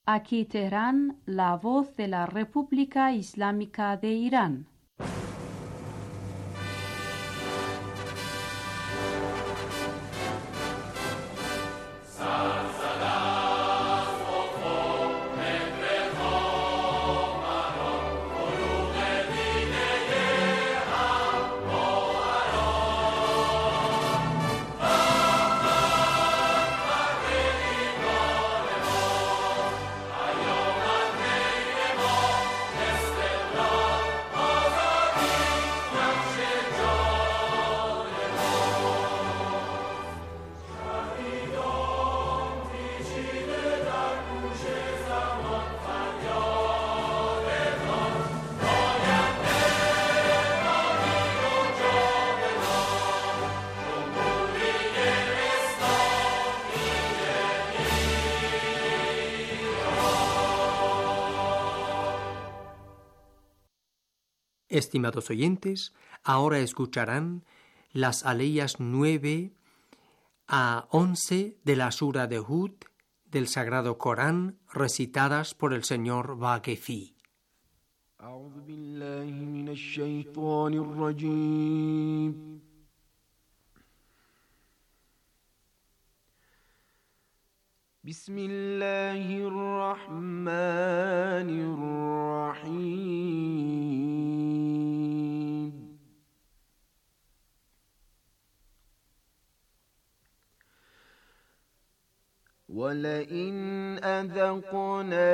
Aquí Teherán, la voz de la República Islámica de Irán. Estimados oyentes, ahora escucharán las aleyas 9 a 11 de la Sura de Hud del Sagrado Corán, recitadas por el señor Vaquefi. أعوذ بالله من الشيطان الرجيم. بسم الله الرحمن الرحيم. ولئن أذقنا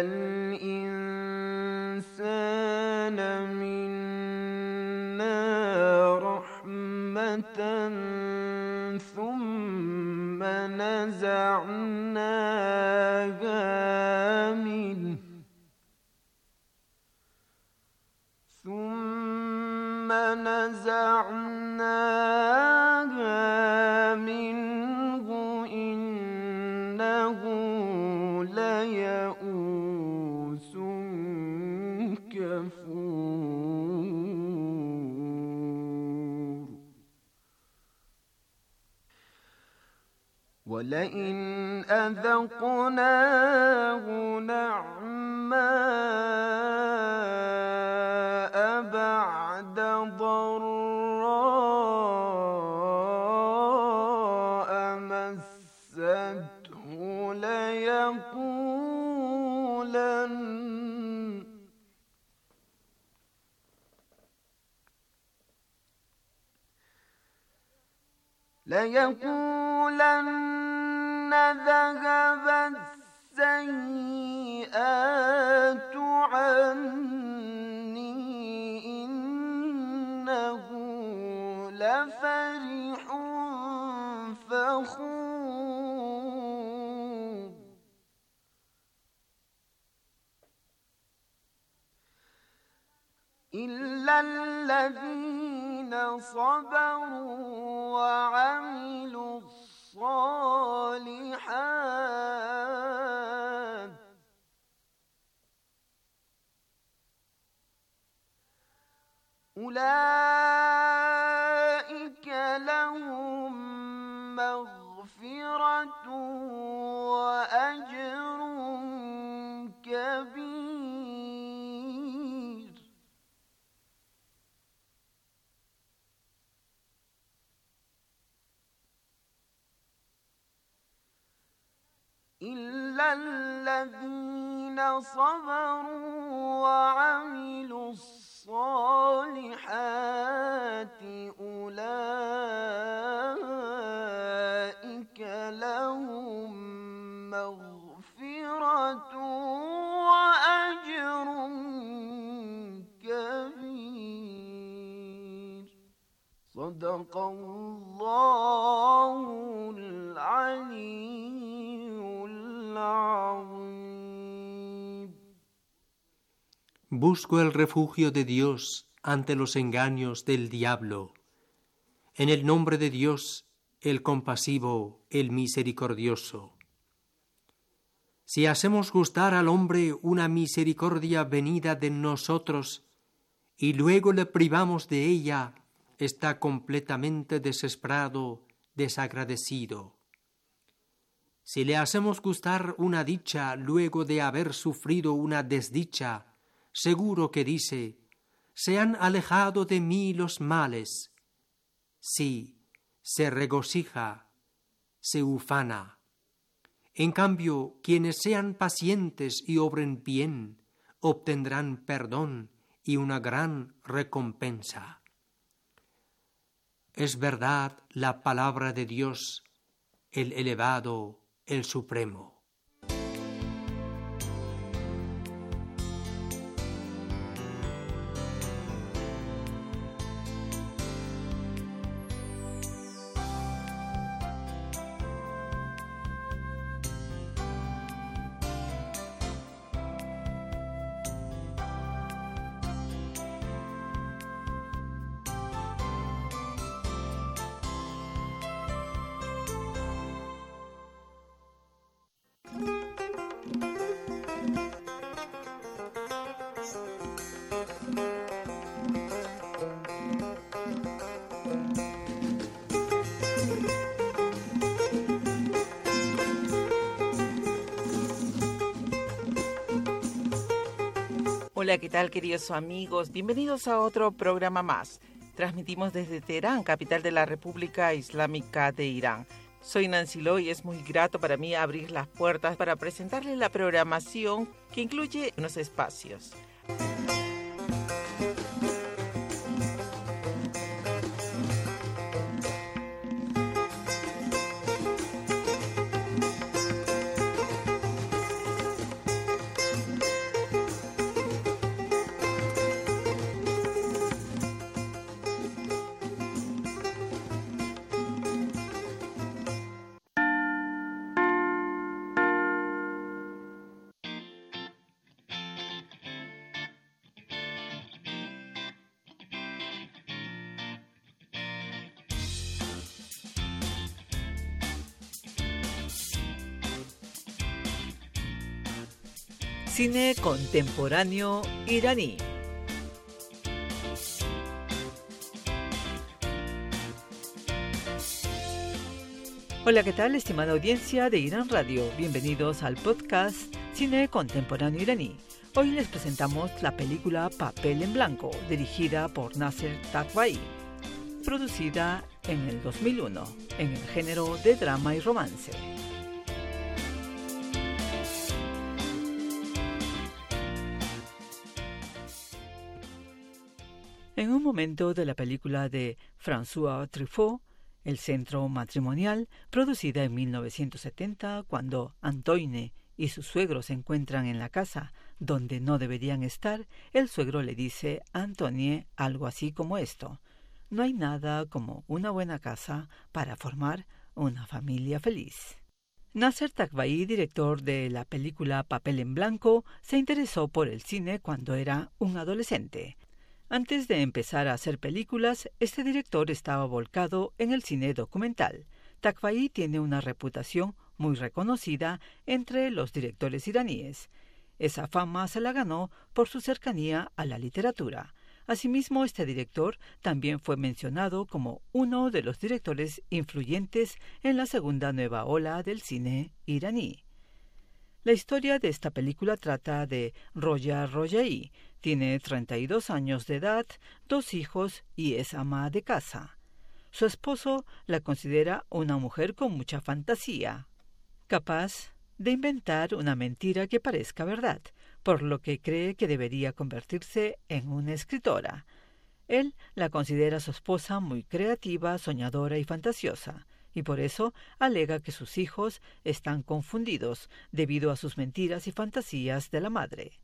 الإنسان منا رحمة ثم نزعناها منه إنه ليئوس كفور. ولئن أذقناه نعماء بعد ضراء مسته ليقولن ذهب السيئات عني إنه لفرح فخور. إلا الذين صبروا وعملوا الصالحات أولئك لهم مغفرة وأجر كبير. إلا الذين صبروا وعملوا الصالحات أولئك لهم مغفرة وأجر كبير. صدق الله العلي العظيم. Busco el refugio de Dios ante los engaños del diablo. En el nombre de Dios, el compasivo, el misericordioso. Si hacemos gustar al hombre una misericordia venida de nosotros y luego le privamos de ella, está completamente desesperado, desagradecido. Si le hacemos gustar una dicha luego de haber sufrido una desdicha, seguro que dice: se han alejado de mí los males. Sí, se regocija, se ufana. En cambio, quienes sean pacientes y obren bien, obtendrán perdón y una gran recompensa. Es verdad la palabra de Dios, el elevado, el supremo. Hola, ¿qué tal, queridos amigos? Bienvenidos a otro programa más. Transmitimos desde Teherán, capital de la República Islámica de Irán. Soy Nancy Lo y es muy grato para mí abrir las puertas para presentarles la programación que incluye unos espacios. Cine contemporáneo iraní. Hola, ¿qué tal, estimada audiencia de Irán Radio? Bienvenidos al podcast Cine contemporáneo iraní. Hoy les presentamos la película Papel en Blanco, dirigida por Nasser Takvai, producida en el 2001, en el género de drama y romance. En un momento de la película de François Truffaut, El centro matrimonial, producida en 1970, cuando Antoine y su suegro se encuentran en la casa donde no deberían estar, el suegro le dice a Antoine algo así como esto: no hay nada como una buena casa para formar una familia feliz. Nasser Takvai, director de la película Papel en Blanco, se interesó por el cine cuando era un adolescente. Antes de empezar a hacer películas, este director estaba volcado en el cine documental. Takvai tiene una reputación muy reconocida entre los directores iraníes. Esa fama se la ganó por su cercanía a la literatura. Asimismo, este director también fue mencionado como uno de los directores influyentes en la segunda nueva ola del cine iraní. La historia de esta película trata de Roya Rojai. Tiene 32 años de edad, 2 hijos y es ama de casa. Su esposo la considera una mujer con mucha fantasía, capaz de inventar una mentira que parezca verdad, por lo que cree que debería convertirse en una escritora. Él la considera su esposa muy creativa, soñadora y fantasiosa, y por eso alega que sus hijos están confundidos debido a sus mentiras y fantasías de la madre.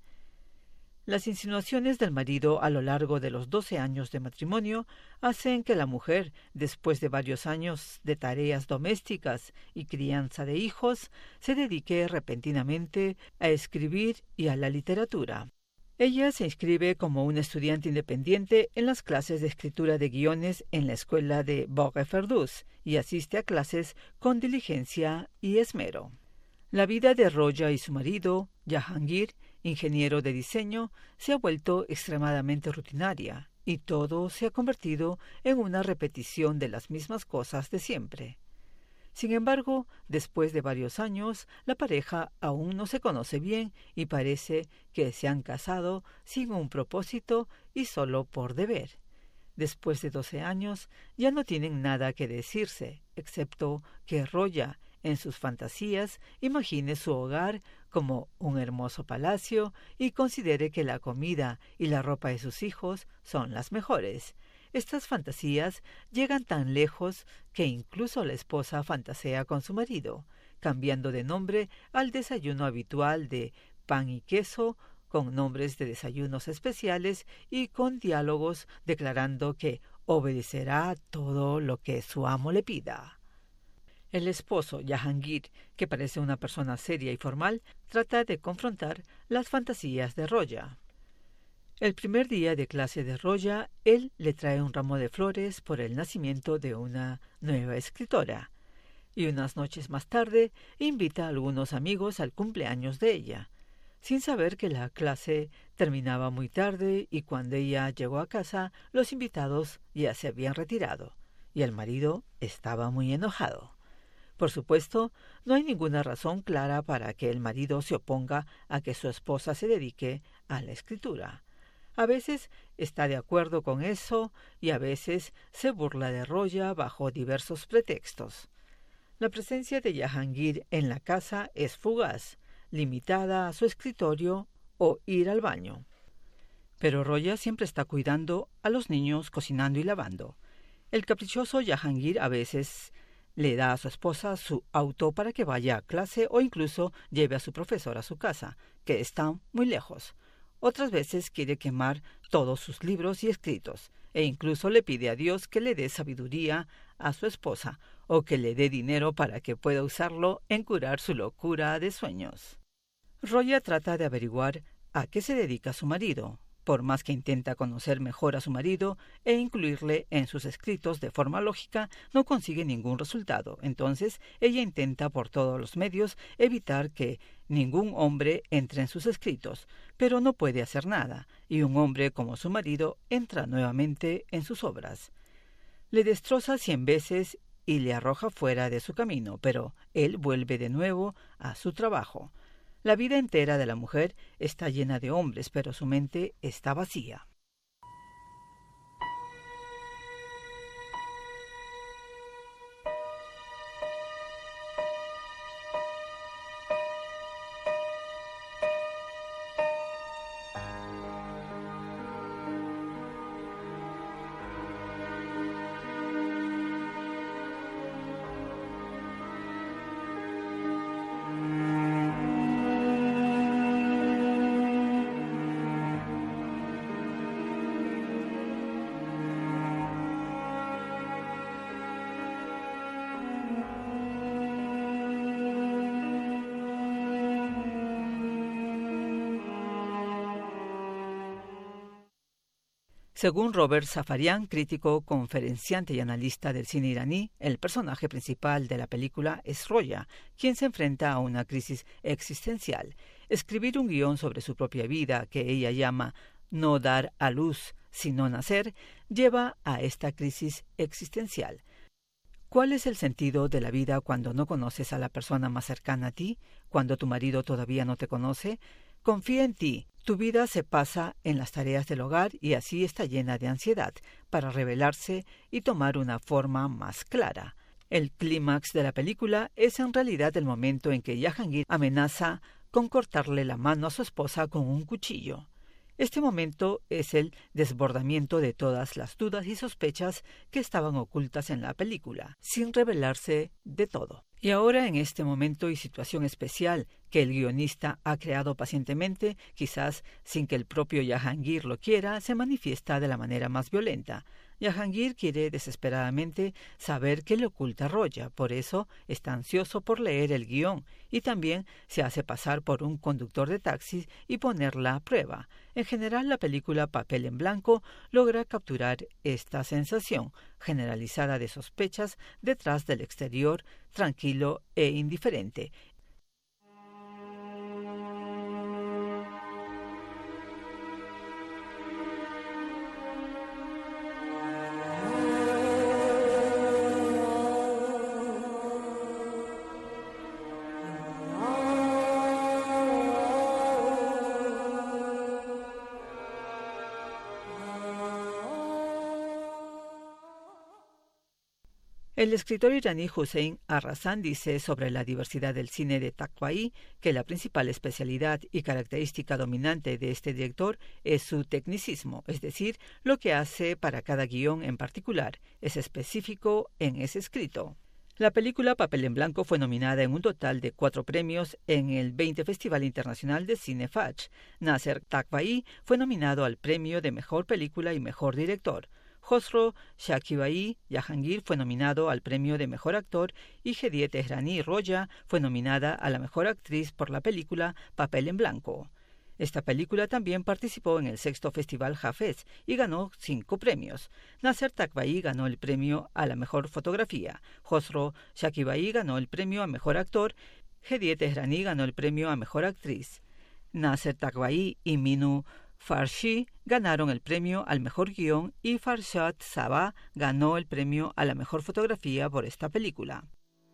Las insinuaciones del marido a lo largo de los 12 años de matrimonio hacen que la mujer, después de varios años de tareas domésticas y crianza de hijos, se dedique repentinamente a escribir y a la literatura. Ella se inscribe como una estudiante independiente en las clases de escritura de guiones en la escuela de Bogue-Ferdous y asiste a clases con diligencia y esmero. La vida de Roya y su marido, Jahangir, ingeniero de diseño, se ha vuelto extremadamente rutinaria y todo se ha convertido en una repetición de las mismas cosas de siempre. Sin embargo, después de varios años, la pareja aún no se conoce bien y parece que se han casado sin un propósito y solo por deber. Después de 12 años, ya no tienen nada que decirse, excepto que Roya, en sus fantasías, imagine su hogar como un hermoso palacio y considere que la comida y la ropa de sus hijos son las mejores. Estas fantasías llegan tan lejos que incluso la esposa fantasea con su marido, cambiando de nombre al desayuno habitual de pan y queso, con nombres de desayunos especiales y con diálogos declarando que obedecerá todo lo que su amo le pida. El esposo, Jahangir, que parece una persona seria y formal, trata de confrontar las fantasías de Roya. El primer día de clase de Roya, él le trae un ramo de flores por el nacimiento de una nueva escritora, y unas noches más tarde invita a algunos amigos al cumpleaños de ella, sin saber que la clase terminaba muy tarde y cuando ella llegó a casa los invitados ya se habían retirado, y el marido estaba muy enojado. Por supuesto, no hay ninguna razón clara para que el marido se oponga a que su esposa se dedique a la escritura. A veces está de acuerdo con eso y a veces se burla de Roya bajo diversos pretextos. La presencia de Jahangir en la casa es fugaz, limitada a su escritorio o ir al baño. Pero Roya siempre está cuidando a los niños, cocinando y lavando. El caprichoso Jahangir a veces le da a su esposa su auto para que vaya a clase o incluso lleve a su profesor a su casa, que está muy lejos. Otras veces quiere quemar todos sus libros y escritos, e incluso le pide a Dios que le dé sabiduría a su esposa o que le dé dinero para que pueda usarlo en curar su locura de sueños. Roya trata de averiguar a qué se dedica su marido, por más que intenta conocer mejor a su marido e incluirle en sus escritos de forma lógica, no consigue ningún resultado. Entonces, ella intenta por todos los medios evitar que ningún hombre entre en sus escritos, pero no puede hacer nada, y un hombre como su marido entra nuevamente en sus obras. Le destroza 100 veces y le arroja fuera de su camino, pero él vuelve de nuevo a su trabajo. La vida entera de la mujer está llena de hombres, pero su mente está vacía. Según Robert Safarian, crítico, conferenciante y analista del cine iraní, el personaje principal de la película es Roya, quien se enfrenta a una crisis existencial. Escribir un guión sobre su propia vida, que ella llama no dar a luz, sino nacer, lleva a esta crisis existencial. ¿Cuál es el sentido de la vida cuando no conoces a la persona más cercana a ti, cuando tu marido todavía no te conoce? Confía en ti. Tu vida se pasa en las tareas del hogar y así está llena de ansiedad para revelarse y tomar una forma más clara. El clímax de la película es en realidad el momento en que Jahangir amenaza con cortarle la mano a su esposa con un cuchillo. Este momento es el desbordamiento de todas las dudas y sospechas que estaban ocultas en la película, sin revelarse de todo. Y ahora, en este momento y situación especial que el guionista ha creado pacientemente, quizás sin que el propio Jahangir lo quiera, se manifiesta de la manera más violenta. Jahangir quiere desesperadamente saber qué le oculta Roya, por eso está ansioso por leer el guión y también se hace pasar por un conductor de taxis y ponerla a prueba. En general, la película Papel en Blanco logra capturar esta sensación generalizada de sospechas detrás del exterior tranquilo e indiferente. El escritor iraní Hussein Arrasan dice sobre la diversidad del cine de Taqvai que la principal especialidad y característica dominante de este director es su tecnicismo, es decir, lo que hace para cada guión en particular, es específico en ese escrito. La película Papel en Blanco fue nominada en un total de 4 premios en el 20 Festival Internacional de Cine Fajr. Naser Taqvai fue nominado al premio de Mejor Película y Mejor Director. Khosrow Shakibai Jahangir fue nominado al premio de Mejor Actor y Hediye Tehrani Roya fue nominada a la Mejor Actriz por la película Papel en Blanco. Esta película también participó en el 6º Festival Hafez y ganó 5 premios. Naser Taqvai ganó el premio a la Mejor Fotografía. Khosrow Shakibai ganó el premio a Mejor Actor. Hediye Tehrani ganó el premio a Mejor Actriz. Naser Taqvai y Minu Farshi ganaron el premio al mejor guión y Farshad Sabah ganó el premio a la mejor fotografía por esta película.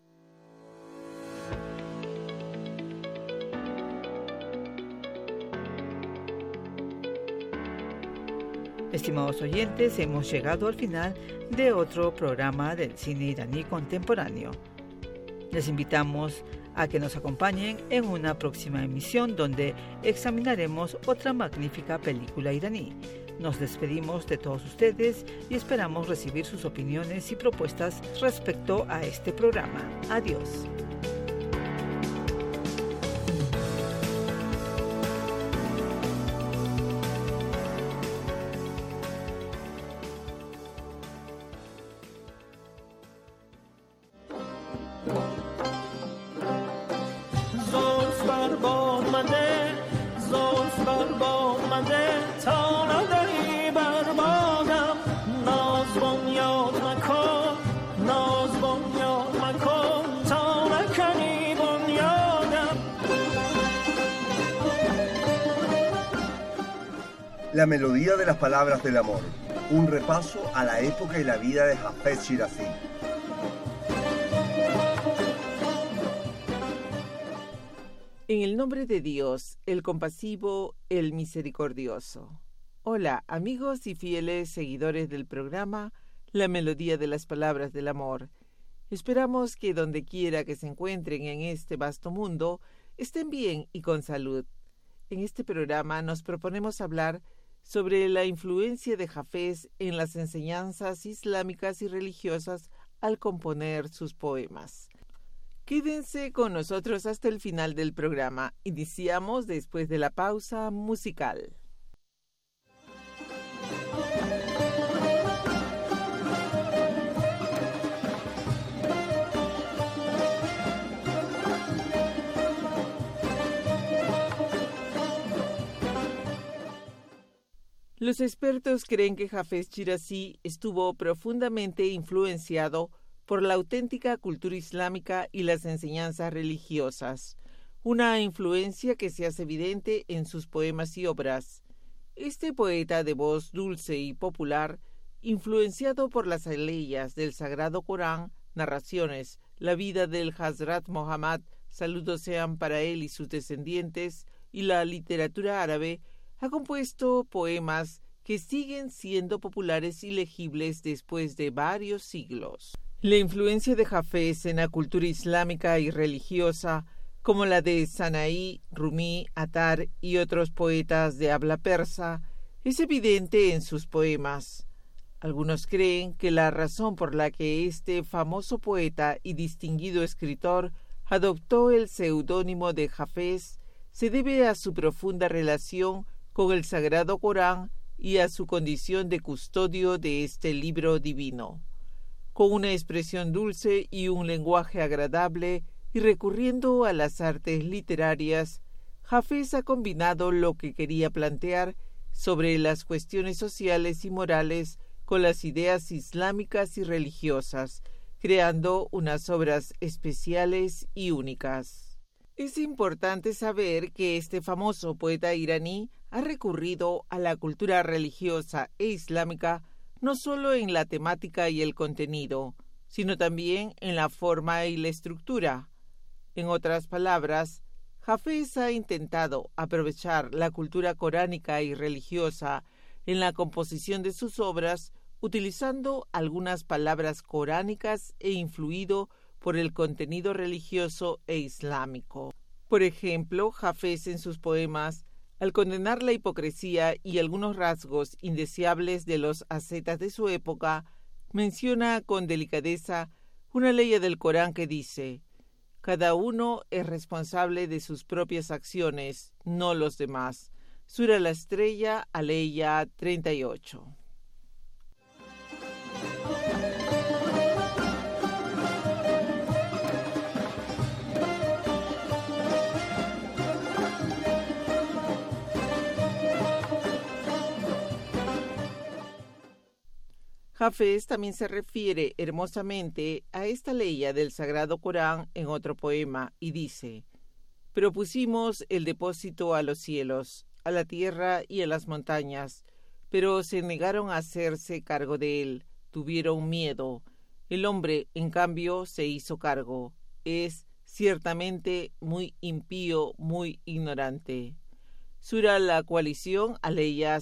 Estimados oyentes, hemos llegado al final de otro programa del cine iraní contemporáneo. Les invitamos a que nos acompañen en una próxima emisión donde examinaremos otra magnífica película iraní. Nos despedimos de todos ustedes y esperamos recibir sus opiniones y propuestas respecto a este programa. Adiós. La melodía de las palabras del amor, un repaso a la época y la vida de Hafez Shirazi. En el nombre de Dios, el compasivo, el misericordioso. Hola, amigos y fieles seguidores del programa La melodía de las palabras del amor. Esperamos que donde quiera que se encuentren en este vasto mundo, estén bien y con salud. En este programa nos proponemos hablar sobre la influencia de Hafez en las enseñanzas islámicas y religiosas al componer sus poemas. Quédense con nosotros hasta el final del programa. Iniciamos después de la pausa musical. Los expertos creen que Hafez Shirazi estuvo profundamente influenciado por la auténtica cultura islámica y las enseñanzas religiosas, una influencia que se hace evidente en sus poemas y obras. Este poeta de voz dulce y popular, influenciado por las aleyas del Sagrado Corán, narraciones, la vida del Hazrat Muhammad, saludos sean para él y sus descendientes, y la literatura árabe, ha compuesto poemas que siguen siendo populares y legibles después de varios siglos. La influencia de Hafez en la cultura islámica y religiosa, como la de Sanaí, Rumi, Attar y otros poetas de habla persa, es evidente en sus poemas. Algunos creen que la razón por la que este famoso poeta y distinguido escritor adoptó el seudónimo de Hafez se debe a su profunda relación con el Sagrado Corán y a su condición de custodio de este libro divino. Con una expresión dulce y un lenguaje agradable y recurriendo a las artes literarias, Hafez ha combinado lo que quería plantear sobre las cuestiones sociales y morales con las ideas islámicas y religiosas, creando unas obras especiales y únicas. Es importante saber que este famoso poeta iraní ha recurrido a la cultura religiosa e islámica no solo en la temática y el contenido, sino también en la forma y la estructura. En otras palabras, Hafez ha intentado aprovechar la cultura coránica y religiosa en la composición de sus obras utilizando algunas palabras coránicas e influido por el contenido religioso e islámico. Por ejemplo, Hafez en sus poemas, al condenar la hipocresía y algunos rasgos indeseables de los ascetas de su época, menciona con delicadeza una ley del Corán que dice: cada uno es responsable de sus propias acciones, no los demás. Sura La Estrella, Aleya 38. Hafez también se refiere hermosamente a esta ley del Sagrado Corán en otro poema y dice: propusimos el depósito a los cielos, a la tierra y a las montañas, pero se negaron a hacerse cargo de él, tuvieron miedo. El hombre, en cambio, se hizo cargo. Es ciertamente muy impío, muy ignorante. Sura La Coalición, Aleya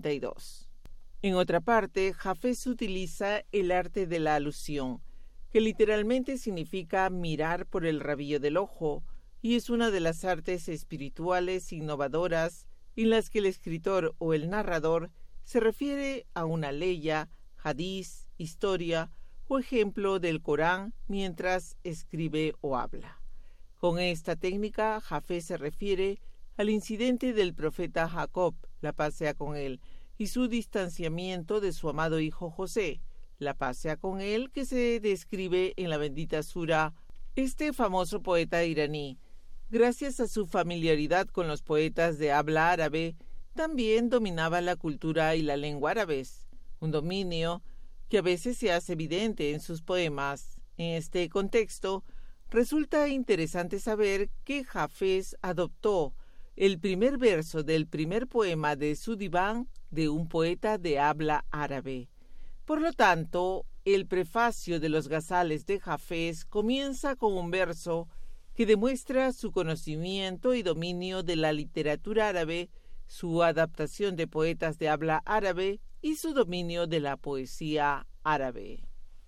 72. En otra parte, Hafez utiliza el arte de la alusión, que literalmente significa mirar por el rabillo del ojo, y es una de las artes espirituales innovadoras en las que el escritor o el narrador se refiere a una leya, hadiz, historia o ejemplo del Corán mientras escribe o habla. Con esta técnica, Hafez se refiere al incidente del profeta Jacob, la paz sea con él, y su distanciamiento de su amado hijo José, la paz sea con él, que se describe en la bendita Sura. Este famoso poeta iraní, gracias a su familiaridad con los poetas de habla árabe, también dominaba la cultura y la lengua árabes, un dominio que a veces se hace evidente en sus poemas. En este contexto, resulta interesante saber que Hafez adoptó el primer verso del primer poema de su diván de un poeta de habla árabe. Por lo tanto, el prefacio de los gazales de Hafez comienza con un verso que demuestra su conocimiento y dominio de la literatura árabe, su adaptación de poetas de habla árabe y su dominio de la poesía árabe.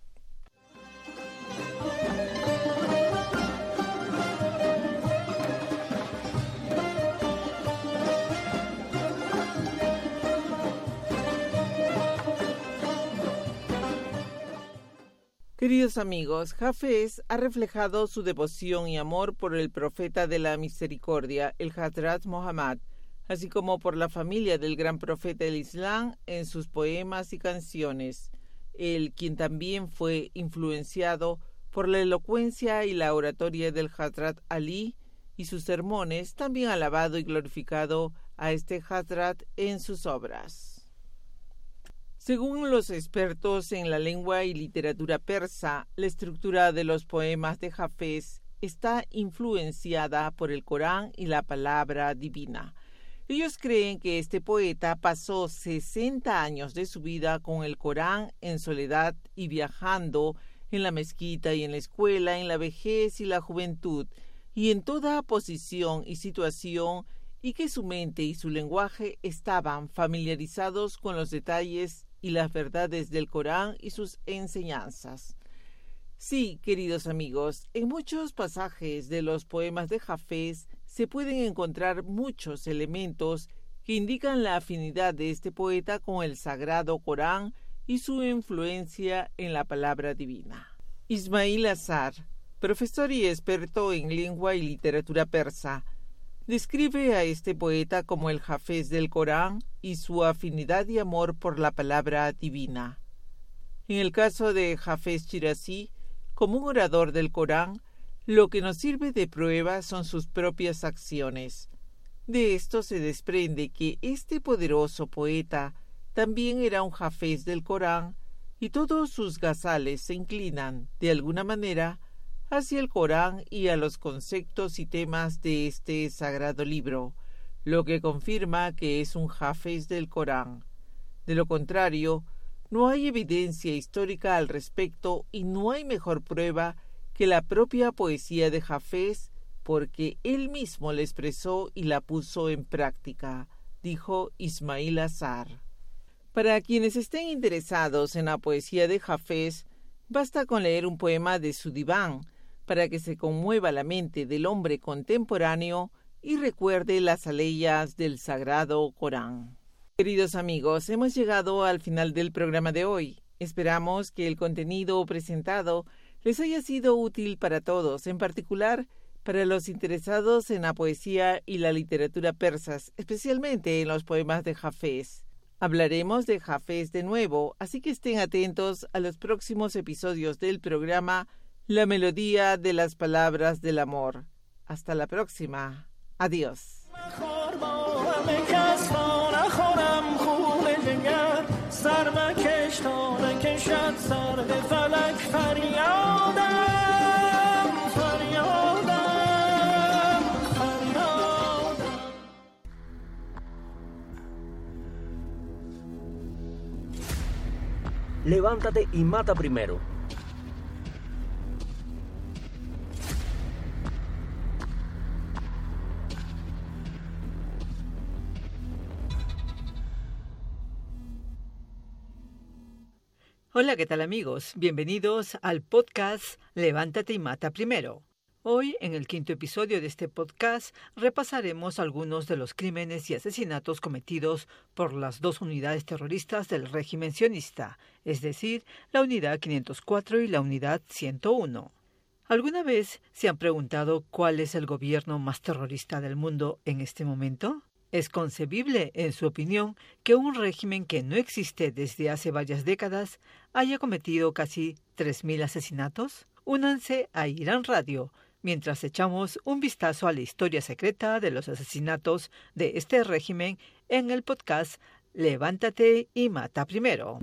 Queridos amigos, Hafez ha reflejado su devoción y amor por el profeta de la misericordia, el Hazrat Muhammad, así como por la familia del gran profeta del Islam en sus poemas y canciones. Él, quien también fue influenciado por la elocuencia y la oratoria del Hazrat Ali y sus sermones, también ha alabado y glorificado a este Hazrat en sus obras. Según los expertos en la lengua y literatura persa, la estructura de los poemas de Hafez está influenciada por el Corán y la palabra divina. Ellos creen que este poeta pasó 60 años de su vida con el Corán en soledad y viajando en la mezquita y en la escuela, en la vejez y la juventud, y en toda posición y situación, y que su mente y su lenguaje estaban familiarizados con los detalles y las verdades del Corán y sus enseñanzas. Sí, queridos amigos, en muchos pasajes de los poemas de Hafez se pueden encontrar muchos elementos que indican la afinidad de este poeta con el Sagrado Corán y su influencia en la palabra divina. Ismail Azar, profesor y experto en lengua y literatura persa, describe a este poeta como el Hafez del Corán y su afinidad y amor por la palabra divina. En el caso de Hafez Shirazi, como un orador del Corán, lo que nos sirve de prueba son sus propias acciones. De esto se desprende que este poderoso poeta también era un Hafez del Corán y todos sus gazales se inclinan, de alguna manera, hacia el Corán y a los conceptos y temas de este sagrado libro, lo que confirma que es un Hafez del Corán. De lo contrario, no hay evidencia histórica al respecto y no hay mejor prueba que la propia poesía de Hafez, porque él mismo la expresó y la puso en práctica, dijo Ismail Azar. Para quienes estén interesados en la poesía de Hafez, basta con leer un poema de su diván para que se conmueva la mente del hombre contemporáneo y recuerde las aleyas del Sagrado Corán. Queridos amigos, hemos llegado al final del programa de hoy. Esperamos que el contenido presentado les haya sido útil para todos, en particular para los interesados en la poesía y la literatura persas, especialmente en los poemas de Hafez. Hablaremos de Hafez de nuevo, así que estén atentos a los próximos episodios del programa La melodía de las palabras del amor. Hasta la próxima. Adiós. Levántate y mata primero. Hola, ¿qué tal amigos? Bienvenidos al podcast Levántate y mata primero. Hoy, en el 5º episodio de este podcast, repasaremos algunos de los crímenes y asesinatos cometidos por las 2 unidades terroristas del régimen sionista, es decir, la Unidad 504 y la Unidad 101. ¿Alguna vez se han preguntado cuál es el gobierno más terrorista del mundo en este momento? ¿Es concebible, en su opinión, que un régimen que no existe desde hace varias décadas haya cometido casi 3.000 asesinatos? Únanse a Irán Radio mientras echamos un vistazo a la historia secreta de los asesinatos de este régimen en el podcast Levántate y mata primero.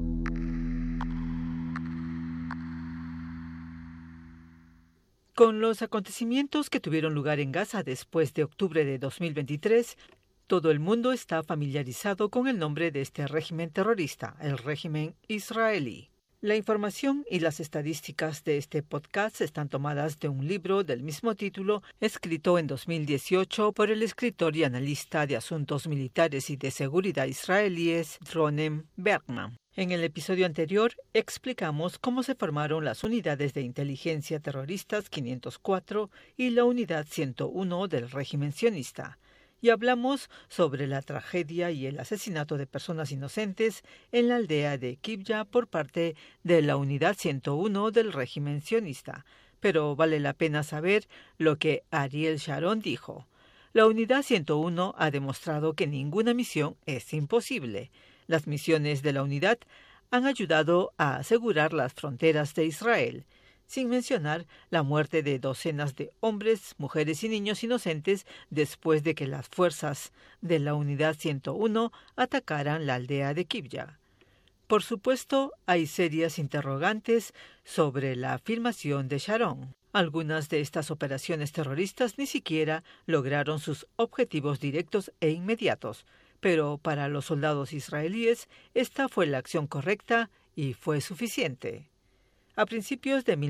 Con los acontecimientos que tuvieron lugar en Gaza después de octubre de 2023, todo el mundo está familiarizado con el nombre de este régimen terrorista, el régimen israelí. La información y las estadísticas de este podcast están tomadas de un libro del mismo título, escrito en 2018 por el escritor y analista de asuntos militares y de seguridad israelíes Ronen Bergman. En el episodio anterior explicamos cómo se formaron las unidades de inteligencia terroristas 504 y la unidad 101 del régimen sionista, y hablamos sobre la tragedia y el asesinato de personas inocentes en la aldea de Kibya por parte de la unidad 101 del régimen sionista. Pero vale la pena saber lo que Ariel Sharon dijo. La unidad 101 ha demostrado que ninguna misión es imposible. Las misiones de la unidad han ayudado a asegurar las fronteras de Israel, sin mencionar la muerte de docenas de hombres, mujeres y niños inocentes después de que las fuerzas de la Unidad 101 atacaran la aldea de Kibya. Por supuesto, hay serias interrogantes sobre la afirmación de Sharon. Algunas de estas operaciones terroristas ni siquiera lograron sus objetivos directos e inmediatos, pero para los soldados israelíes esta fue la acción correcta y fue suficiente. A principios de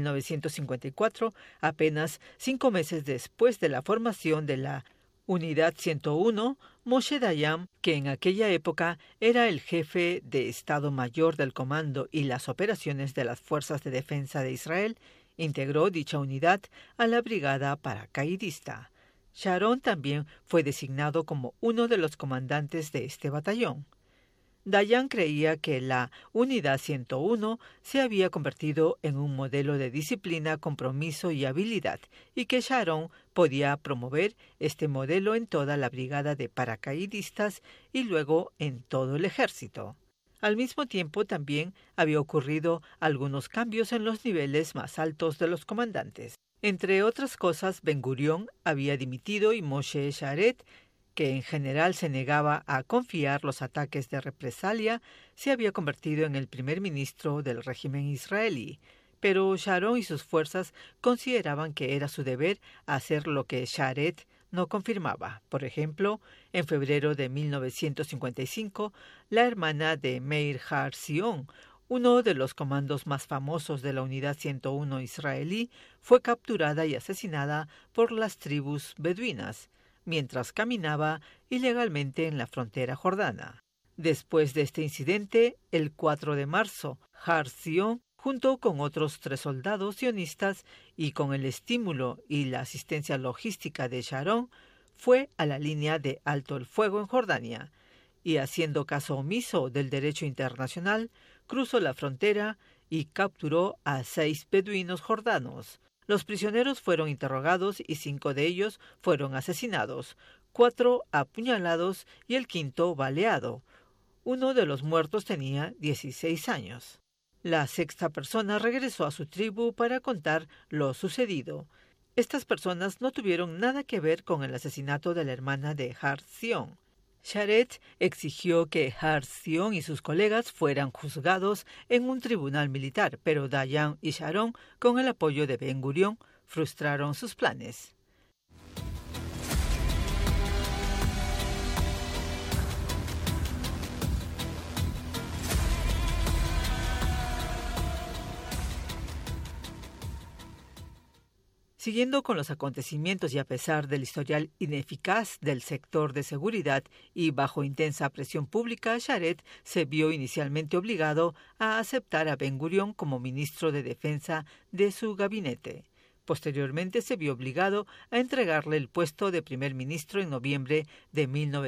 1954, apenas 5 meses después de la formación de la Unidad 101, Moshe Dayan, que en aquella época era el jefe de Estado Mayor del Comando y las operaciones de las Fuerzas de Defensa de Israel, integró dicha unidad a la Brigada Paracaidista. Sharon también fue designado como uno de los comandantes de este batallón. Dayan creía que la Unidad 101 se había convertido en un modelo de disciplina, compromiso y habilidad, y que Sharon podía promover este modelo en toda la brigada de paracaidistas y luego en todo el ejército. Al mismo tiempo también había ocurrido algunos cambios en los niveles más altos de los comandantes. Entre otras cosas, Ben Gurión había dimitido y Moshe Sharet, que en general se negaba a confiar los ataques de represalia, se había convertido en el primer ministro del régimen israelí. Pero Sharon y sus fuerzas consideraban que era su deber hacer lo que Sharet no confirmaba. Por ejemplo, en febrero de 1955, la hermana de Meir Har-Zion, uno de los comandos más famosos de la Unidad 101 israelí, fue capturada y asesinada por las tribus beduinas mientras caminaba ilegalmente en la frontera jordana. Después de este incidente, el 4 de marzo, Har Zion, junto con otros 3 soldados sionistas y con el estímulo y la asistencia logística de Sharon, fue a la línea de alto el fuego en Jordania y, haciendo caso omiso del derecho internacional, cruzó la frontera y capturó a 6 beduinos jordanos. Los prisioneros fueron interrogados y 5 de ellos fueron asesinados, 4 apuñalados y el 5º baleado. Uno de los muertos tenía 16 años. La 6ª persona regresó a su tribu para contar lo sucedido. Estas personas no tuvieron nada que ver con el asesinato de la hermana de Har Zion. Sharet exigió que Har Zion y sus colegas fueran juzgados en un tribunal militar, pero Dayan y Sharon, con el apoyo de Ben Gurión, frustraron sus planes. Siguiendo con los acontecimientos y a pesar del historial ineficaz del sector de seguridad y bajo intensa presión pública, Sharet se vio inicialmente obligado a aceptar a Ben Gurión como ministro de Defensa de su gabinete. Posteriormente se vio obligado a entregarle el puesto de primer ministro en noviembre de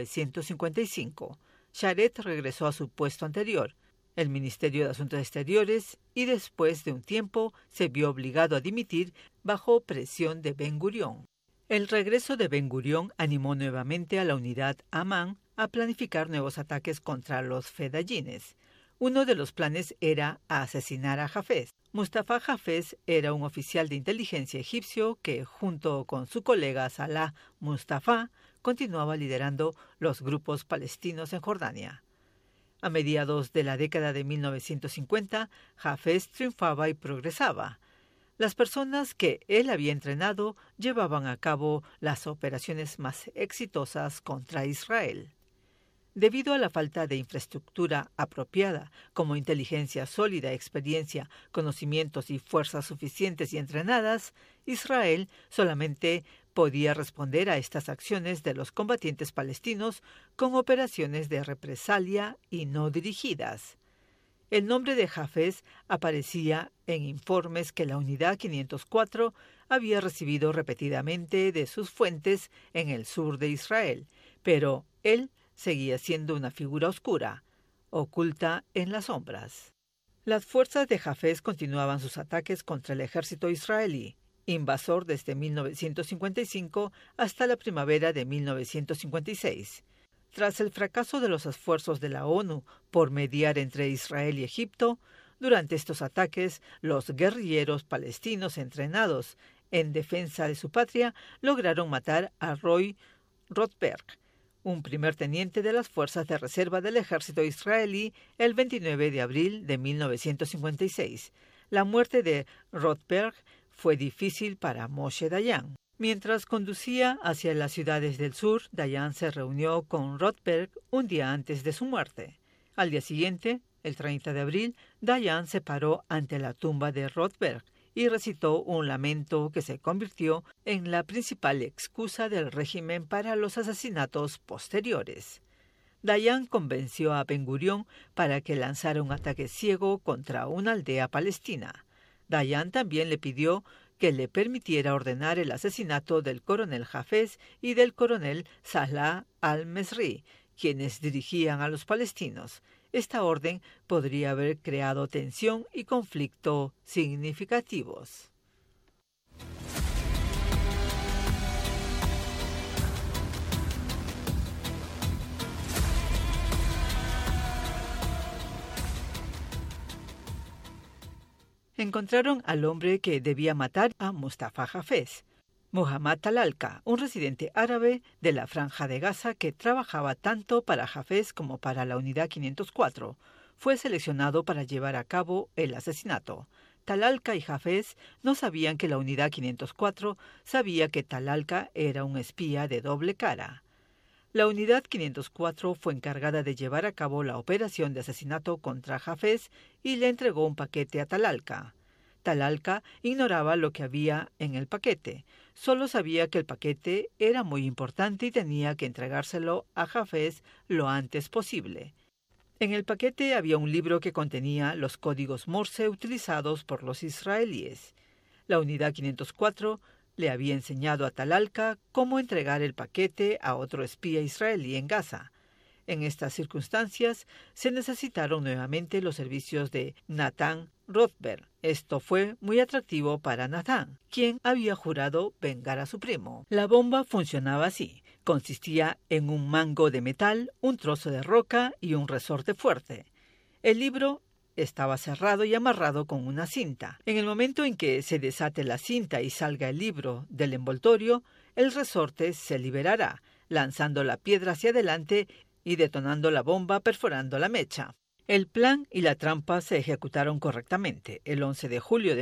1955. Sharet regresó a su puesto anterior, el Ministerio de Asuntos Exteriores, y después de un tiempo se vio obligado a dimitir bajo presión de Ben Gurión. El regreso de Ben Gurión animó nuevamente a la unidad Amán a planificar nuevos ataques contra los fedayines. Uno de los planes era asesinar a Hafez. Mustafa Hafez era un oficial de inteligencia egipcio que, junto con su colega Salah Mustafa, continuaba liderando los grupos palestinos en Jordania. A mediados de la década de 1950, Hafez triunfaba y progresaba. Las personas que él había entrenado llevaban a cabo las operaciones más exitosas contra Israel. Debido a la falta de infraestructura apropiada, como inteligencia sólida, experiencia, conocimientos y fuerzas suficientes y entrenadas, Israel solamente podía responder a estas acciones de los combatientes palestinos con operaciones de represalia y no dirigidas. El nombre de Hafez aparecía en informes que la Unidad 504 había recibido repetidamente de sus fuentes en el sur de Israel, pero él seguía siendo una figura oscura, oculta en las sombras. Las fuerzas de Hafez continuaban sus ataques contra el ejército israelí, invasor desde 1955 hasta la primavera de 1956. Tras el fracaso de los esfuerzos de la ONU por mediar entre Israel y Egipto, durante estos ataques, los guerrilleros palestinos entrenados en defensa de su patria lograron matar a Roy Rothberg, un primer teniente de las fuerzas de reserva del ejército israelí, el 29 de abril de 1956. La muerte de Rothberg fue difícil para Moshe Dayan. Mientras conducía hacia las ciudades del sur, Dayan se reunió con Rothberg un día antes de su muerte. Al día siguiente, el 30 de abril, Dayan se paró ante la tumba de Rothberg y recitó un lamento que se convirtió en la principal excusa del régimen para los asesinatos posteriores. Dayan convenció a Ben Gurión para que lanzara un ataque ciego contra una aldea palestina. Dayan también le pidió que le permitiera ordenar el asesinato del coronel Hafez y del coronel Salah al-Mesri, quienes dirigían a los palestinos. Esta orden podría haber creado tensión y conflicto significativos. Encontraron al hombre que debía matar a Mustafa Hafez, Muhammad Talalka, un residente árabe de la Franja de Gaza que trabajaba tanto para Hafez como para la Unidad 504. Fue seleccionado para llevar a cabo el asesinato. Talalka y Hafez no sabían que la Unidad 504 sabía que Talalka era un espía de doble cara. La Unidad 504 fue encargada de llevar a cabo la operación de asesinato contra Hafez y le entregó un paquete a Talalka. Talalka ignoraba lo que había en el paquete. Solo sabía que el paquete era muy importante y tenía que entregárselo a Hafez lo antes posible. En el paquete había un libro que contenía los códigos Morse utilizados por los israelíes. La unidad 504 le había enseñado a Talalka cómo entregar el paquete a otro espía israelí en Gaza. En estas circunstancias se necesitaron nuevamente los servicios de Nathan Rothberg. Esto fue muy atractivo para Nathan, quien había jurado vengar a su primo. La bomba funcionaba así. Consistía en un mango de metal, un trozo de roca y un resorte fuerte. El libro estaba cerrado y amarrado con una cinta. En el momento en que se desate la cinta y salga el libro del envoltorio, el resorte se liberará, lanzando la piedra hacia adelante y detonando la bomba perforando la mecha. El plan y la trampa se ejecutaron correctamente. El 11 de julio de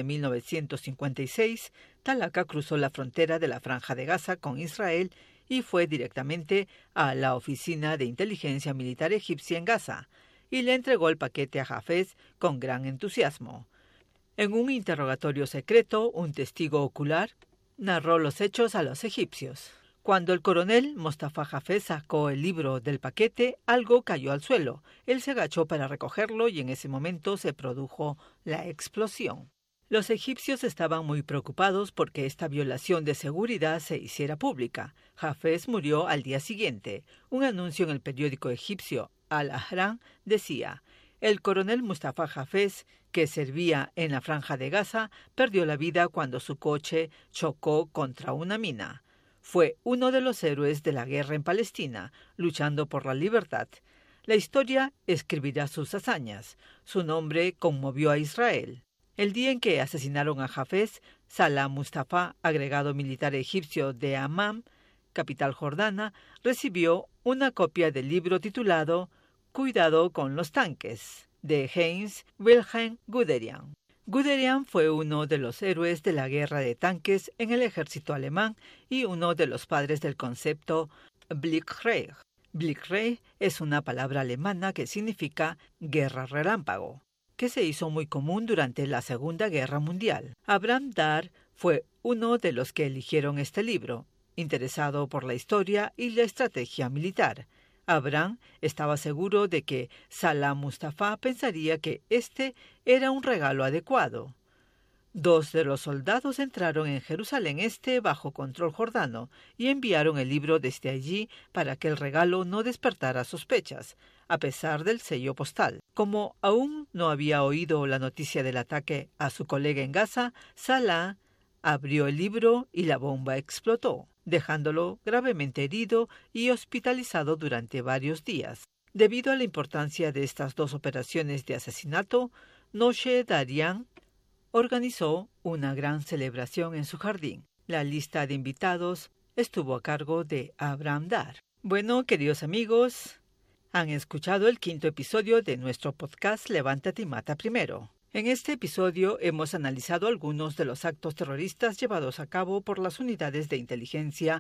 1956, Talalka cruzó la frontera de la Franja de Gaza con Israel y fue directamente a la Oficina de Inteligencia Militar Egipcia en Gaza, y le entregó el paquete a Hafez con gran entusiasmo. En un interrogatorio secreto, un testigo ocular narró los hechos a los egipcios. Cuando el coronel Mostafa Hafez sacó el libro del paquete, algo cayó al suelo. Él se agachó para recogerlo y en ese momento se produjo la explosión. Los egipcios estaban muy preocupados porque esta violación de seguridad se hiciera pública. Hafez murió al día siguiente. Un anuncio en el periódico egipcio Al-Ahram decía: el coronel Mostafa Hafez, que servía en la Franja de Gaza, perdió la vida cuando su coche chocó contra una mina. Fue uno de los héroes de la guerra en Palestina, luchando por la libertad. La historia escribirá sus hazañas. Su nombre conmovió a Israel. El día en que asesinaron a Hafez, Salah Mustafa, agregado militar egipcio de Amman, capital jordana, recibió una copia del libro titulado Cuidado con los tanques, de Heinz Wilhelm Guderian. Guderian fue uno de los héroes de la guerra de tanques en el ejército alemán y uno de los padres del concepto Blitzkrieg. Blitzkrieg es una palabra alemana que significa guerra relámpago, que se hizo muy común durante la Segunda Guerra Mundial. Abraham Dar fue uno de los que eligieron este libro, interesado por la historia y la estrategia militar. Abraham estaba seguro de que Salah Mustafa pensaría que este era un regalo adecuado. 2 de los soldados entraron en Jerusalén Este bajo control jordano y enviaron el libro desde allí para que el regalo no despertara sospechas, a pesar del sello postal. Como aún no había oído la noticia del ataque a su colega en Gaza, Salah abrió el libro y la bomba explotó, dejándolo gravemente herido y hospitalizado durante varios días. Debido a la importancia de estas 2 operaciones de asesinato, Noshe Dayan organizó una gran celebración en su jardín. La lista de invitados estuvo a cargo de Abraham Dar. Bueno, queridos amigos, han escuchado el 5º episodio de nuestro podcast Levántate y Mata Primero. En este episodio hemos analizado algunos de los actos terroristas llevados a cabo por las unidades de inteligencia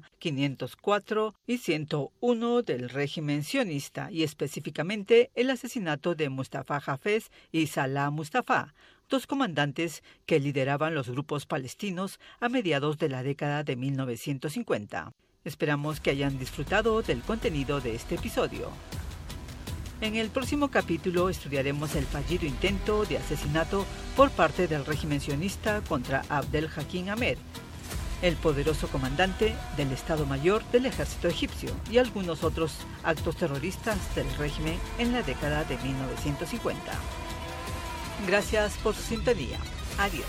504 y 101 del régimen sionista y específicamente el asesinato de Mustafa Hafez y Salah Mustafa, 2 comandantes que lideraban los grupos palestinos a mediados de la década de 1950. Esperamos que hayan disfrutado del contenido de este episodio. En el próximo capítulo estudiaremos el fallido intento de asesinato por parte del régimen sionista contra Abdel Hakim Ahmed, el poderoso comandante del Estado Mayor del Ejército Egipcio, y algunos otros actos terroristas del régimen en la década de 1950. Gracias por su sintonía. Adiós.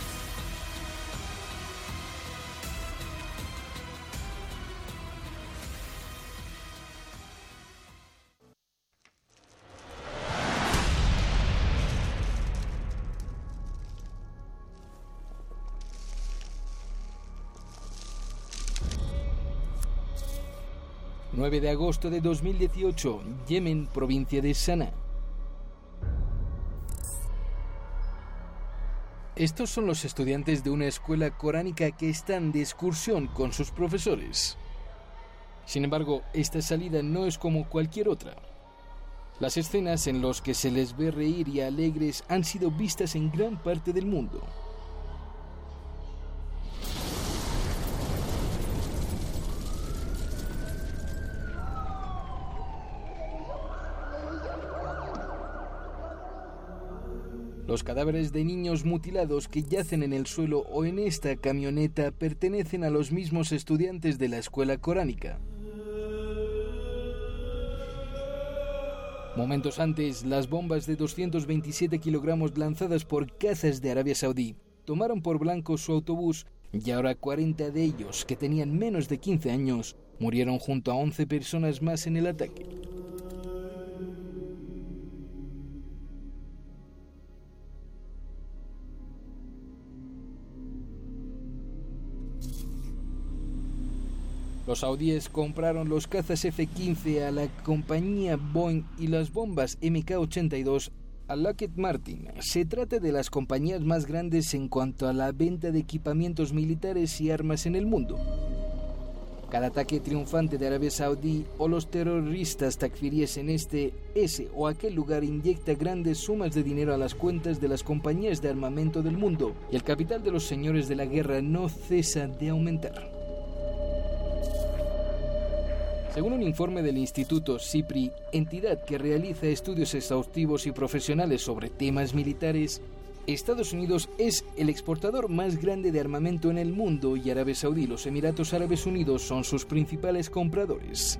...9 de agosto de 2018, Yemen, provincia de Saná. Estos son los estudiantes de una escuela coránica que están de excursión con sus profesores. Sin embargo, esta salida no es como cualquier otra. Las escenas en las que se les ve reír y alegres han sido vistas en gran parte del mundo. Los cadáveres de niños mutilados que yacen en el suelo o en esta camioneta pertenecen a los mismos estudiantes de la escuela coránica. Momentos antes, las bombas de 227 kilogramos lanzadas por cazas de Arabia Saudí tomaron por blanco su autobús y ahora 40 de ellos, que tenían menos de 15 años, murieron junto a 11 personas más en el ataque. Los saudíes compraron los cazas F-15 a la compañía Boeing y las bombas MK-82 a Lockheed Martin. Se trata de las compañías más grandes en cuanto a la venta de equipamientos militares y armas en el mundo. Cada ataque triunfante de Arabia Saudí o los terroristas takfiríes en ese o aquel lugar inyecta grandes sumas de dinero a las cuentas de las compañías de armamento del mundo y el capital de los señores de la guerra no cesa de aumentar. Según un informe del Instituto SIPRI, entidad que realiza estudios exhaustivos y profesionales sobre temas militares, Estados Unidos es el exportador más grande de armamento en el mundo y Arabia Saudí y los Emiratos Árabes Unidos son sus principales compradores.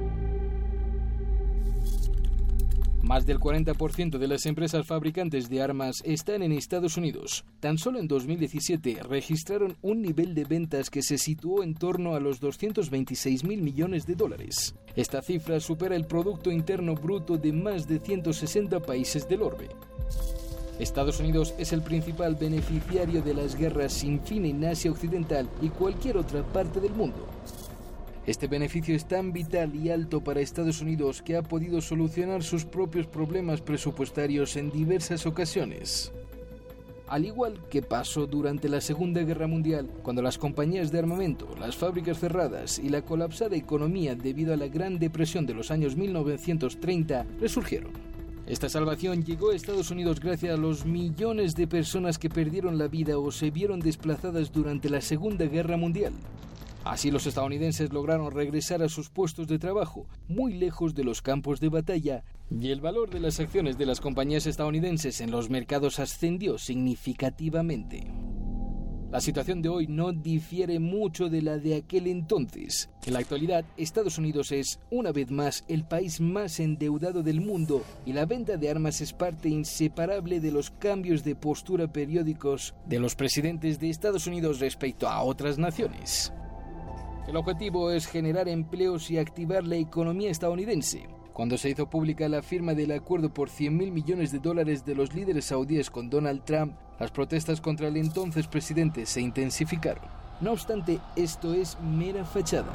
Más del 40% de las empresas fabricantes de armas están en Estados Unidos. Tan solo en 2017 registraron un nivel de ventas que se situó en torno a los 226.000 millones de dólares. Esta cifra supera el Producto Interno Bruto de más de 160 países del orbe. Estados Unidos es el principal beneficiario de las guerras sin fin en Asia Occidental y cualquier otra parte del mundo. Este beneficio es tan vital y alto para Estados Unidos que ha podido solucionar sus propios problemas presupuestarios en diversas ocasiones. Al igual que pasó durante la Segunda Guerra Mundial, cuando las compañías de armamento, las fábricas cerradas y la colapsada economía debido a la Gran Depresión de los años 1930 resurgieron. Esta salvación llegó a Estados Unidos gracias a los millones de personas que perdieron la vida o se vieron desplazadas durante la Segunda Guerra Mundial. Así los estadounidenses lograron regresar a sus puestos de trabajo, muy lejos de los campos de batalla, y el valor de las acciones de las compañías estadounidenses en los mercados ascendió significativamente. La situación de hoy no difiere mucho de la de aquel entonces. En la actualidad, Estados Unidos es, una vez más, el país más endeudado del mundo y la venta de armas es parte inseparable de los cambios de postura periódicos de los presidentes de Estados Unidos respecto a otras naciones. El objetivo es generar empleos y activar la economía estadounidense. Cuando se hizo pública la firma del acuerdo por $100.000 millones de los líderes saudíes con Donald Trump, las protestas contra el entonces presidente se intensificaron. No obstante, esto es mera fachada.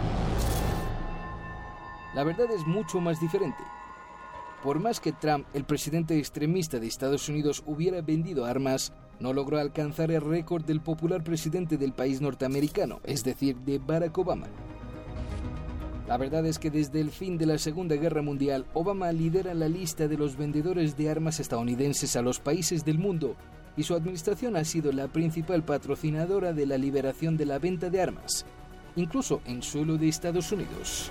La verdad es mucho más diferente. Por más que Trump, el presidente extremista de Estados Unidos, hubiera vendido armas, no logró alcanzar el récord del popular presidente del país norteamericano, es decir, de Barack Obama. La verdad es que desde el fin de la Segunda Guerra Mundial, Obama lidera la lista de los vendedores de armas estadounidenses a los países del mundo y su administración ha sido la principal patrocinadora de la liberación de la venta de armas, incluso en suelo de Estados Unidos.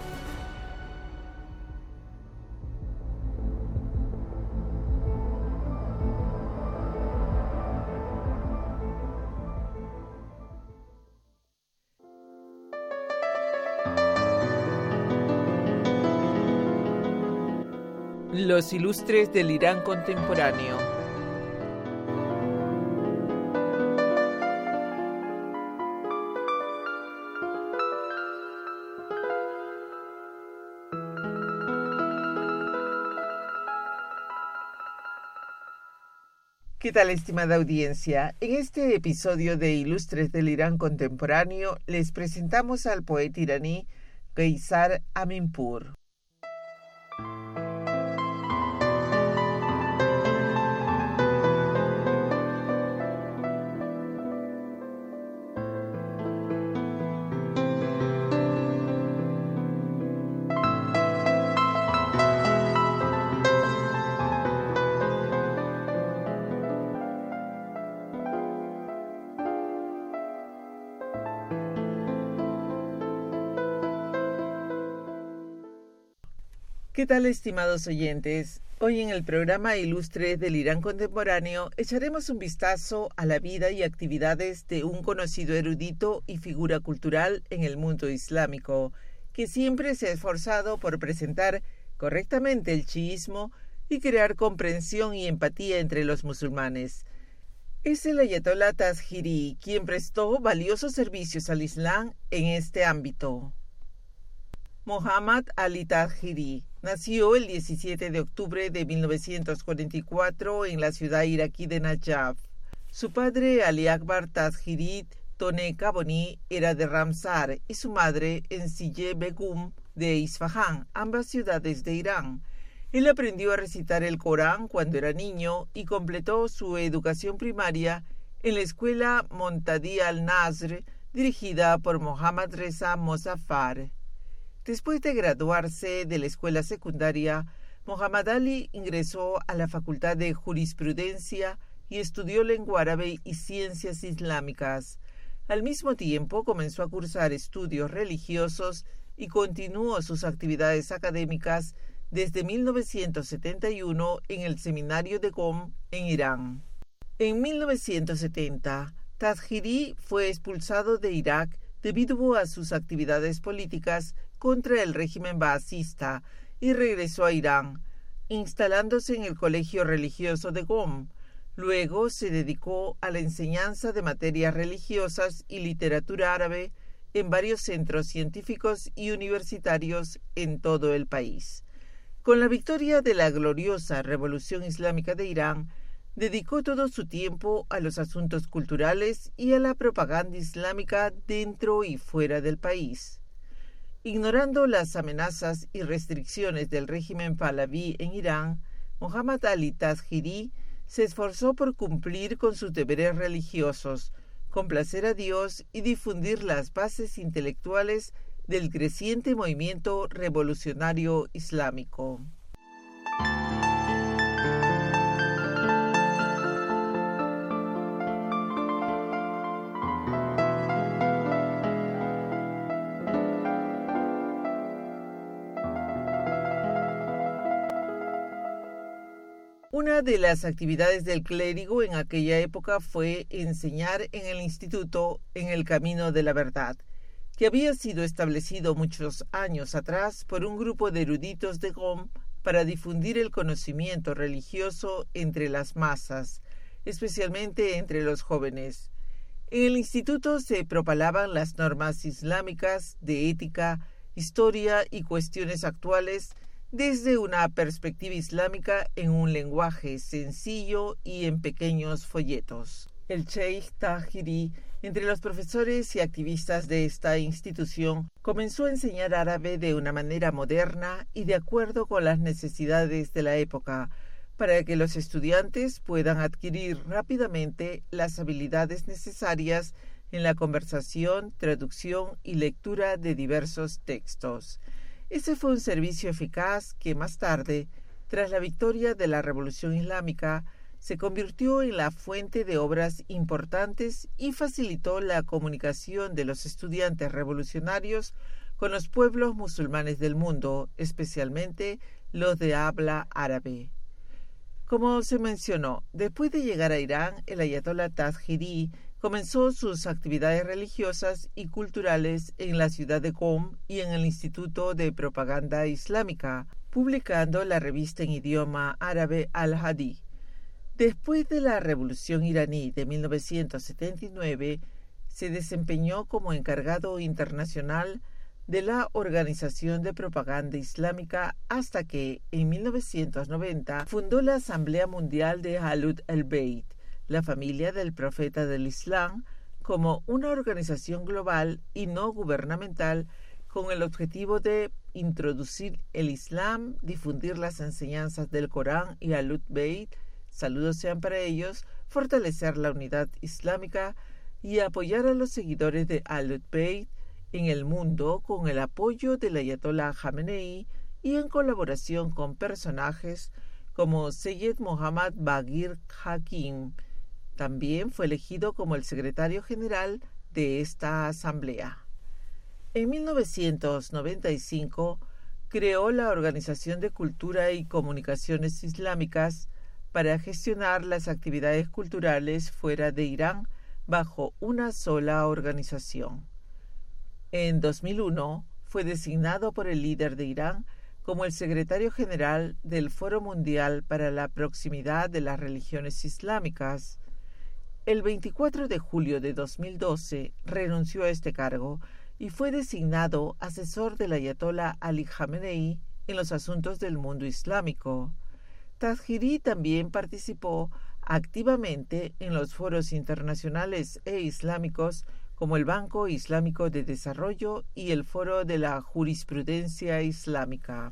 Los ilustres del Irán contemporáneo. ¿Qué tal, estimada audiencia? En este episodio de Ilustres del Irán contemporáneo les presentamos al poeta iraní Qaisar Aminpour. ¿Qué tal, estimados oyentes? Hoy en el programa Ilustres del Irán Contemporáneo echaremos un vistazo a la vida y actividades de un conocido erudito y figura cultural en el mundo islámico, que siempre se ha esforzado por presentar correctamente el chiismo y crear comprensión y empatía entre los musulmanes. Es el Ayatollah Tazhiri, quien prestó valiosos servicios al Islam en este ámbito. Mohammad Ali Tazhiri nació el 17 de octubre de 1944 en la ciudad iraquí de Najaf. Su padre, Ali Akbar Tazhiri Tone Kaboni, era de Ramsar y su madre, Ensille Begum, de Isfahán, ambas ciudades de Irán. Él aprendió a recitar el Corán cuando era niño y completó su educación primaria en la escuela Montadi al-Nasr, dirigida por Mohammad Reza Mozaffar. Después de graduarse de la escuela secundaria, Mohammad Ali ingresó a la Facultad de Jurisprudencia y estudió lengua árabe y ciencias islámicas. Al mismo tiempo comenzó a cursar estudios religiosos y continuó sus actividades académicas desde 1971 en el seminario de Qom, en Irán. En 1970, Tazhiri fue expulsado de Irak debido a sus actividades políticas contra el régimen baasista y regresó a Irán, instalándose en el colegio religioso de Qom. Luego se dedicó a la enseñanza de materias religiosas y literatura árabe en varios centros científicos y universitarios en todo el país. Con la victoria de la gloriosa Revolución Islámica de Irán, dedicó todo su tiempo a los asuntos culturales y a la propaganda islámica dentro y fuera del país. Ignorando las amenazas y restricciones del régimen pahlaví en Irán, Mohammad Ali Tazhiri se esforzó por cumplir con sus deberes religiosos, complacer a Dios y difundir las bases intelectuales del creciente movimiento revolucionario islámico. Una de las actividades del clérigo en aquella época fue enseñar en el instituto En el Camino de la Verdad, que había sido establecido muchos años atrás por un grupo de eruditos de Qom para difundir el conocimiento religioso entre las masas, especialmente entre los jóvenes. En el instituto se propalaban las normas islámicas de ética, historia y cuestiones actuales desde una perspectiva islámica en un lenguaje sencillo y en pequeños folletos. El Sheikh Tazhiri, entre los profesores y activistas de esta institución, comenzó a enseñar árabe de una manera moderna y de acuerdo con las necesidades de la época, para que los estudiantes puedan adquirir rápidamente las habilidades necesarias en la conversación, traducción y lectura de diversos textos. Ese fue un servicio eficaz que más tarde, tras la victoria de la Revolución Islámica, se convirtió en la fuente de obras importantes y facilitó la comunicación de los estudiantes revolucionarios con los pueblos musulmanes del mundo, especialmente los de habla árabe. Como se mencionó, después de llegar a Irán, el Ayatollah Tazhiri comenzó sus actividades religiosas y culturales en la ciudad de Qom y en el Instituto de Propaganda Islámica, publicando la revista en idioma árabe Al-Hadi. Después de la Revolución iraní de 1979, se desempeñó como encargado internacional de la Organización de Propaganda Islámica hasta que, en 1990, fundó la Asamblea Mundial de Ahlul al-Bayt, la familia del profeta del Islam, como una organización global y no gubernamental con el objetivo de introducir el Islam, difundir las enseñanzas del Corán y Ahlul Bayt, saludos sean para ellos, fortalecer la unidad islámica y apoyar a los seguidores de Ahlul Bayt en el mundo con el apoyo del Ayatollah Khamenei y en colaboración con personajes como Seyyed Mohammad Bagher Hakim. También fue elegido como el secretario general de esta asamblea. En 1995 creó la Organización de Cultura y Comunicaciones Islámicas para gestionar las actividades culturales fuera de Irán bajo una sola organización. En 2001 fue designado por el líder de Irán como el secretario general del Foro Mundial para la Proximidad de las Religiones Islámicas. El 24 de julio de 2012 renunció a este cargo y fue designado asesor del ayatolá Ali Khamenei en los asuntos del mundo islámico. Tazhiri también participó activamente en los foros internacionales e islámicos como el Banco Islámico de Desarrollo y el Foro de la Jurisprudencia Islámica.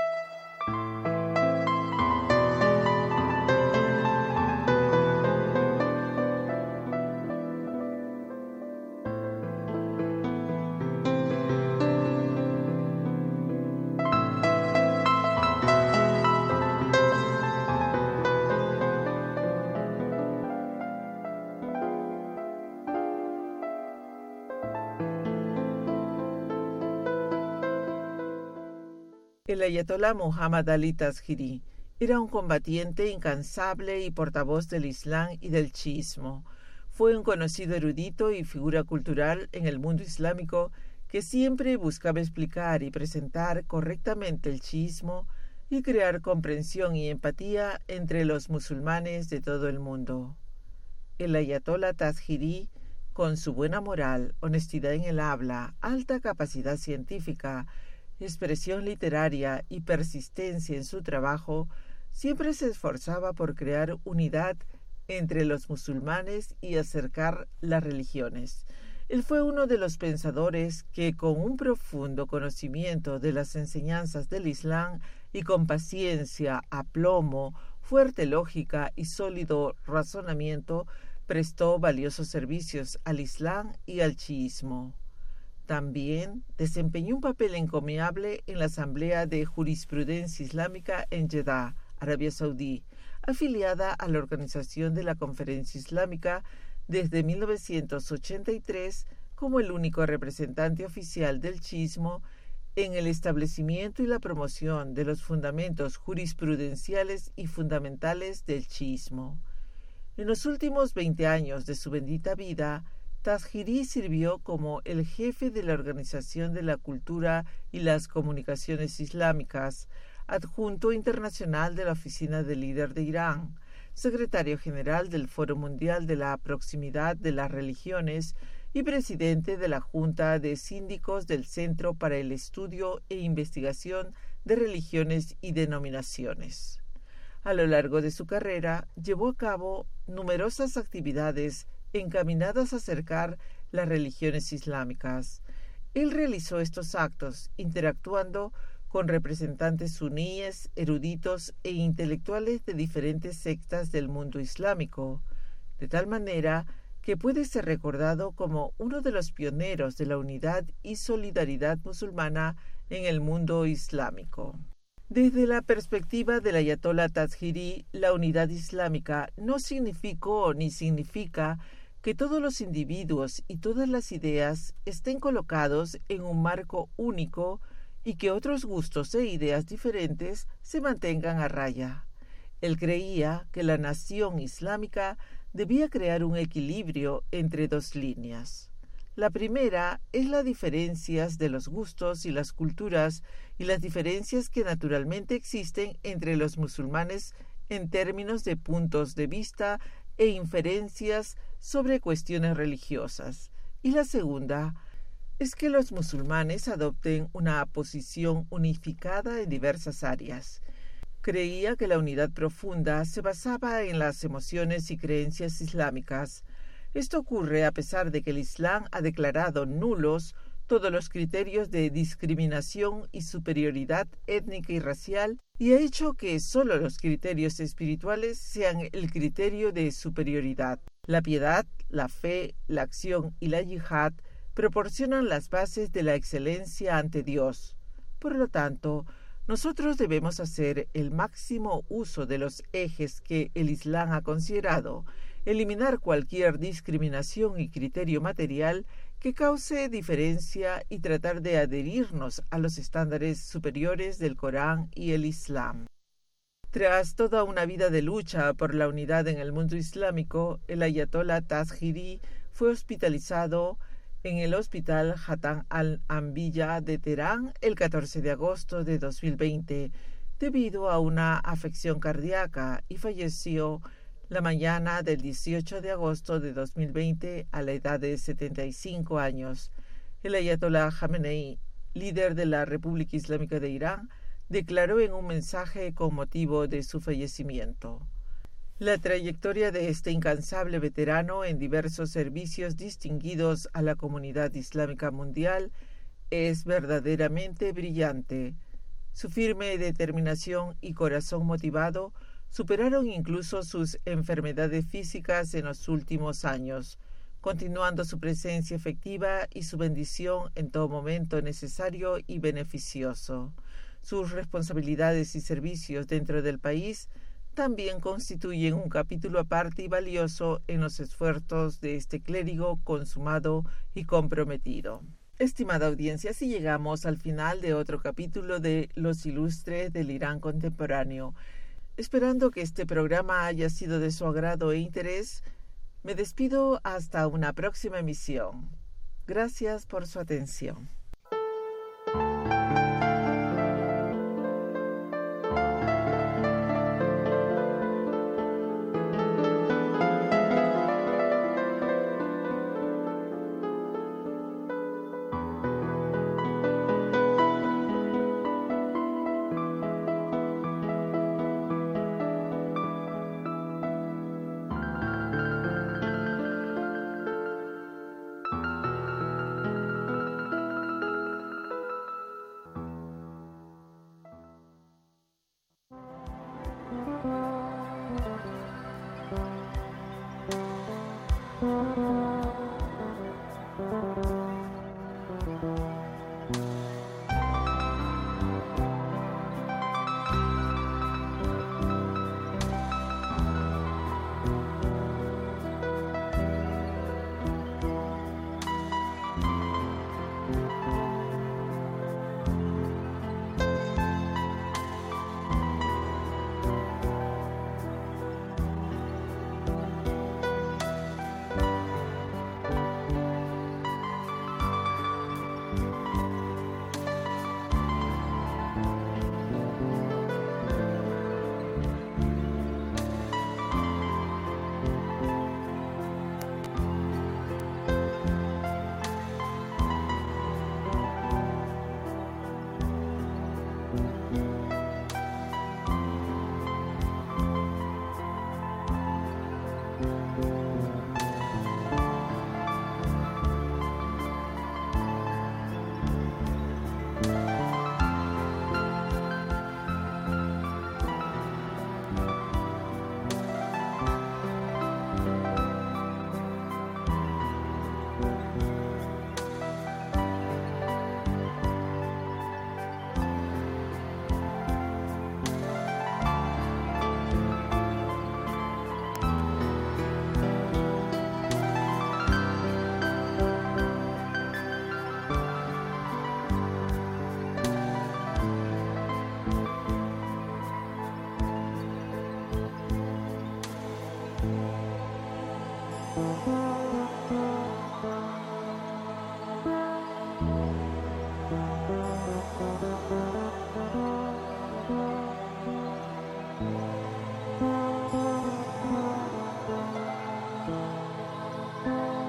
El ayatolá Muhammad Ali Tazhiri era un combatiente incansable y portavoz del Islam y del chiismo. Fue un conocido erudito y figura cultural en el mundo islámico que siempre buscaba explicar y presentar correctamente el chiismo y crear comprensión y empatía entre los musulmanes de todo el mundo. El ayatolá Tazhiri, con su buena moral, honestidad en el habla, alta capacidad científica, expresión literaria y persistencia en su trabajo, siempre se esforzaba por crear unidad entre los musulmanes y acercar las religiones. Él fue uno de los pensadores que, con un profundo conocimiento de las enseñanzas del Islam y con paciencia, aplomo, fuerte lógica y sólido razonamiento, prestó valiosos servicios al Islam y al chiismo. También desempeñó un papel encomiable en la Asamblea de Jurisprudencia Islámica en Jeddah, Arabia Saudí, afiliada a la Organización de la Conferencia Islámica desde 1983 como el único representante oficial del chiismo en el establecimiento y la promoción de los fundamentos jurisprudenciales y fundamentales del chiismo. En los últimos 20 años de su bendita vida, Tazhiri sirvió como el jefe de la Organización de la Cultura y las Comunicaciones Islámicas, adjunto internacional de la Oficina del Líder de Irán, secretario general del Foro Mundial de la Proximidad de las Religiones y presidente de la Junta de Síndicos del Centro para el Estudio e Investigación de Religiones y Denominaciones. A lo largo de su carrera, llevó a cabo numerosas actividades encaminadas a acercar las religiones islámicas. Él realizó estos actos interactuando con representantes suníes, eruditos e intelectuales de diferentes sectas del mundo islámico, de tal manera que puede ser recordado como uno de los pioneros de la unidad y solidaridad musulmana en el mundo islámico. Desde la perspectiva del ayatolá Tazhiri, la unidad islámica no significó ni significa que todos los individuos y todas las ideas estén colocados en un marco único y que otros gustos e ideas diferentes se mantengan a raya. Él creía que la nación islámica debía crear un equilibrio entre dos líneas. La primera es las diferencias de los gustos y las culturas y las diferencias que naturalmente existen entre los musulmanes en términos de puntos de vista e inferencias sobre cuestiones religiosas. Y la segunda es que los musulmanes adopten una posición unificada en diversas áreas. Creía que la unidad profunda se basaba en las emociones y creencias islámicas. Esto ocurre a pesar de que el Islam ha declarado nulos todos los criterios de discriminación y superioridad étnica y racial y ha hecho que solo los criterios espirituales sean el criterio de superioridad. La piedad, la fe, la acción y la yihad proporcionan las bases de la excelencia ante Dios. Por lo tanto, nosotros debemos hacer el máximo uso de los ejes que el Islam ha considerado, eliminar cualquier discriminación y criterio material que cause diferencia y tratar de adherirnos a los estándares superiores del Corán y el Islam. Tras toda una vida de lucha por la unidad en el mundo islámico, el ayatolá Tazhiri fue hospitalizado en el Hospital Hatan al-Anbiya de Teherán el 14 de agosto de 2020 debido a una afección cardíaca y falleció la mañana del 18 de agosto de 2020 a la edad de 75 años. El ayatolá Jamenei, líder de la República Islámica de Irán, declaró en un mensaje con motivo de su fallecimiento: la trayectoria de este incansable veterano en diversos servicios distinguidos a la comunidad islámica mundial es verdaderamente brillante. Su firme determinación y corazón motivado superaron incluso sus enfermedades físicas en los últimos años, continuando su presencia efectiva y su bendición en todo momento necesario y beneficioso. Sus responsabilidades y servicios dentro del país también constituyen un capítulo aparte y valioso en los esfuerzos de este clérigo consumado y comprometido. Estimada audiencia, así llegamos al final de otro capítulo de Los Ilustres del Irán Contemporáneo. Esperando que este programa haya sido de su agrado e interés, me despido hasta una próxima emisión. Gracias por su atención.